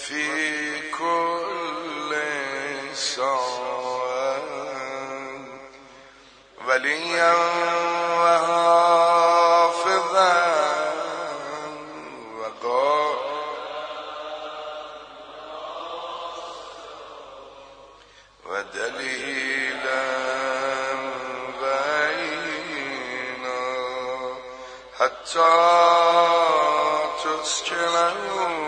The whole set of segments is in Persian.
وفي كل ساعة وليا وحافظا ودليلا بينا حتى تسكنه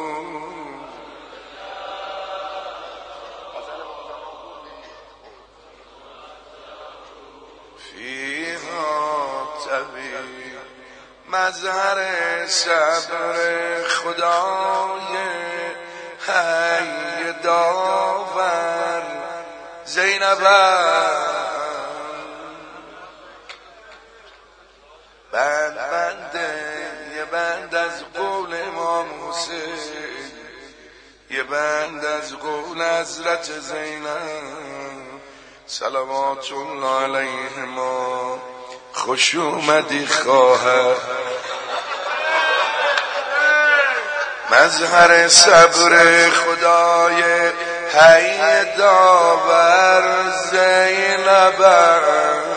مظهر صبر خدای حی داور زینب بنده یه بند از قول امام حسین، یه بند از قول حضرت زینب صلوات الله علیهما. خوش اومدی خواهر، مظهر صبر خدای حی داور زینبم،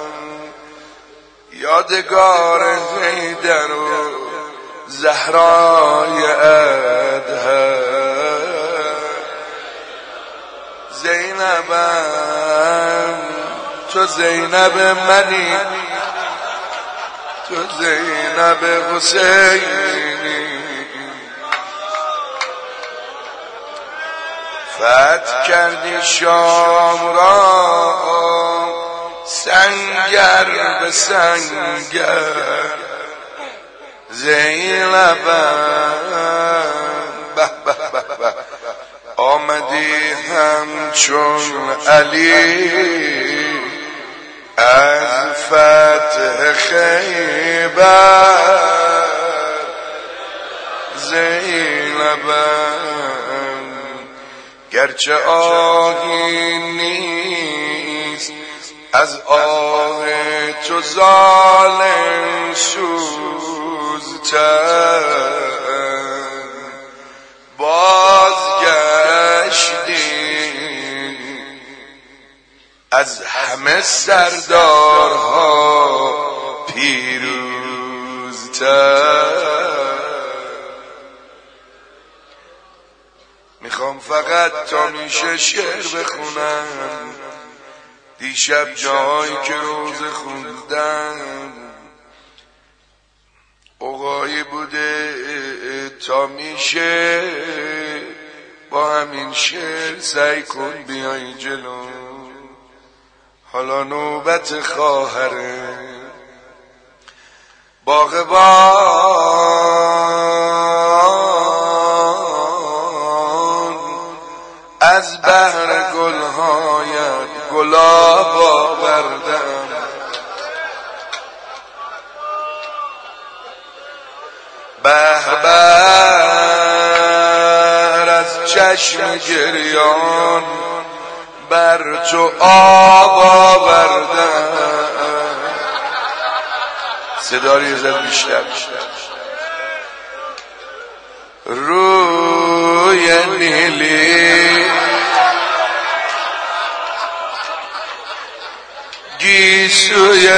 یادگار حیدر و زهرای ادهم. زینبم تو زینب منی، تو زینب حسینی. فتح کردی شام را سنگر به سنگر. زینبم به به به به آمدی همچون علی از فتح خیبر. زینبم گرچه آهی نیست از آه تو ظالم سوزتر، بازگشتی از همه سردارها پیروزتر. میخوام فقط تا میشه شعر بخونم. دیشب جایی که روزه خوندم اوقایی بوده تا میشه با همین شعر سعی کن بیای جلو. حالا نوبت خواهره. باغبان از بهر گلهایت گلاب آوردم، بهر از چشم گریان بر تو آب آوردم. صدای زد بیشتر. روی نیلی گیسوی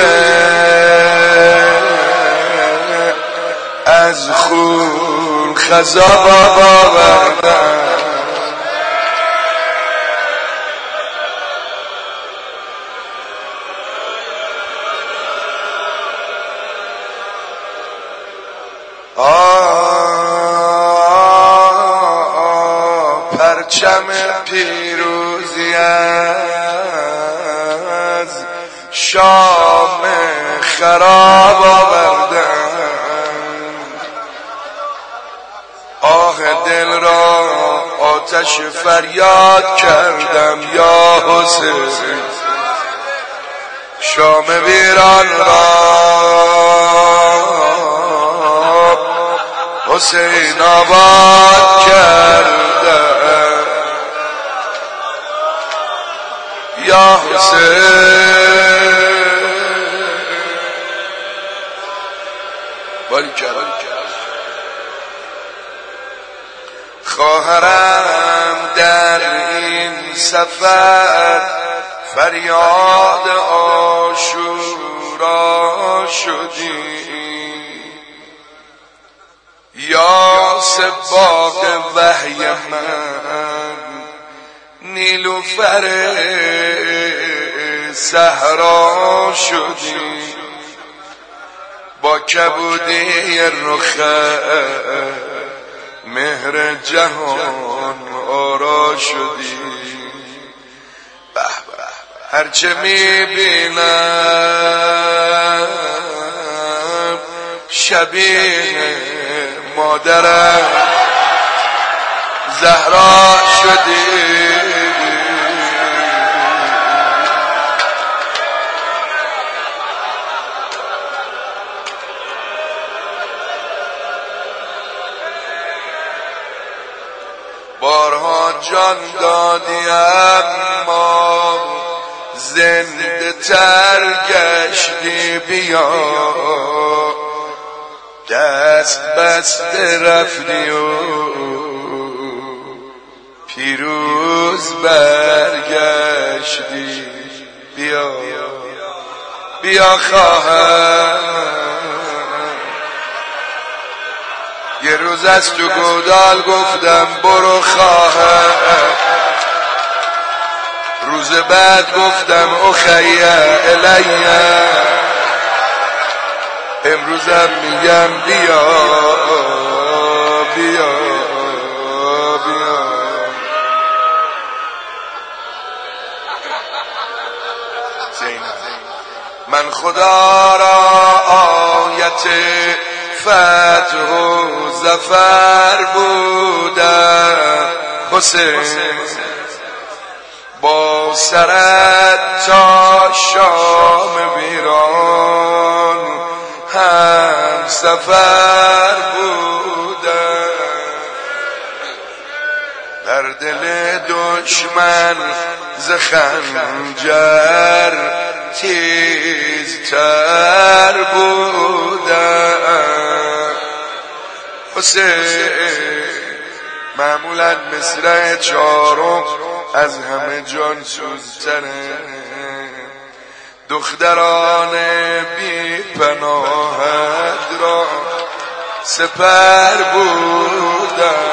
از خون خضاب آوردم. پرچم پیروزی از شام خراب آوردم. آه دل را آتش فریاد کردم یا حسین. شام ویران را حسین آباد کردم یا حسین. خواهرم در این سفر فریاد عاشورا شدی، یا سباق وحی من نیلوفر صحرا شدی، با کبودی رخت مهر جهان آرا شدی. به به هرچه میبینم شبیه مادرم زهرا شدی. بارها جان دادی اما زنده تر گشتی، بیا دست بسته رفتی و پیروز برگشتی. بیا بیا خواهم، یه روز از تو گودال گفتم برو خواهم، روز بعد گفتم اخیه الیه، امروزم میگم بیا بیا بیا. من خدا را آیت فتح و ظفر بودم، حسین با سرت تا شام ویران هم سفر بودم، در دل دشمن ز خنجر تیزتر بودم. حسین معمولا مصرع چهارم از همه جان سوزتره، دختران بی پناهت را سپر بودم.